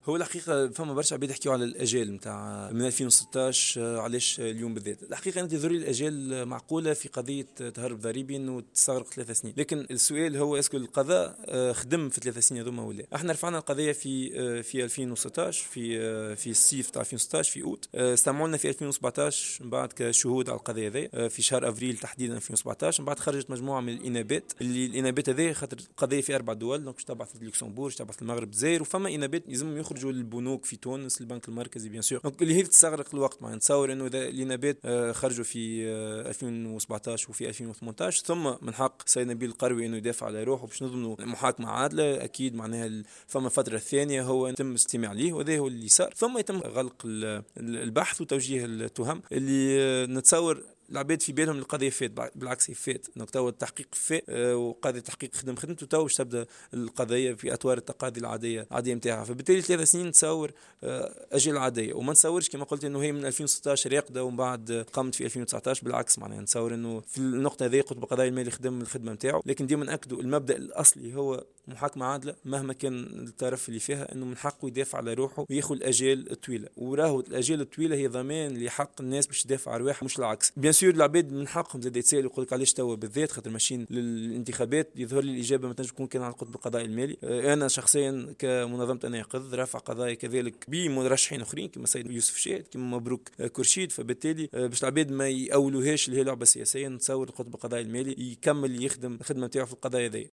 هو الحقيقة فما برشا عباد يحكيوا على الأجال متاع من 2016 علاش اليوم بالذات. الحقيقة أنا تظهر لي الأجال معقولة في قضية تهرب ضريبي إنه تستغرق 3 سنين، لكن السؤال هو اسكو القضاء خدم في 3 سنين هذوما ولا؟ احنا رفعنا القضية في 2016 في الصيف تاع 2016 في أوت، استعملنا في 2017 من بعد كشهود على القضية هذه في شهر أفريل تحديدا 2017. من بعد خرجت مجموعة من الإنابات، اللي الإنابات هذه خاطر القضية في 4 دول، دونك تبعث في لوكسمبورغ، تبعث في المغرب، الجزائر، وفما إنابات يلزم يخرجوا للبنوك في تونس، البنك المركزي بيان سور. دونك اللي هي تستغرق الوقت. معناها نتصور انه اذا الانابات خرجوا في 2017 وفي 2018، ثم من حق سيد نبيل القروي انه يدافع على روحه باش نضمنوا محاكمه عادله. اكيد معناها فما فتره ثانيه هو يتم الاستماع ليه، وهذا هو اللي صار. ثم يتم غلق البحث وتوجيه التهم اللي نتصور العباد في بالهم القضيه فات، بالعكس هي فات. انك تو التحقيق فات وقاضي التحقيق خدم خدمته، تو باش تبدا القضيه في اطوار التقاضي العاديه نتاعها. فبالتالي 3 سنين تصور اجل عاديه. وما نتصورش كما قلت انه هي من 2016 راقده ومن بعد قامت في 2019. بالعكس معناها نتصور انه في النقطه هذه قطب القضاء المالي خدم الخدمه نتاعو. لكن ديما ناكدوا المبدا الاصلي هو محاكمه عادله مهما كان الطرف اللي فيها، انه من حقه يدافع على روحه وياخذ الاجال الطويله. وراهو الاجال الطويله هي ضمان لحق الناس باش تدافع على رواحها، مش العكس. بيان سور العباد من حقهم زاد يتسالوا، يقول لك علاش توا بالذات خاطر ماشيين للانتخابات. يظهر لي الاجابه ما تنجم تكون كان على القطب القضائي المالي. انا شخصيا كمنظمه انا يقظ رافع قضايا كذلك بمرشحين اخرين كما سيد يوسف شاد، كما مبروك كرشيد. فبالتالي باش العباد ما يأولوهاش اللي هي لعبه سياسيه، نتصور القطب القضائي المالي يكمل يخدم الخدمه نتاعو في القضايا هذه.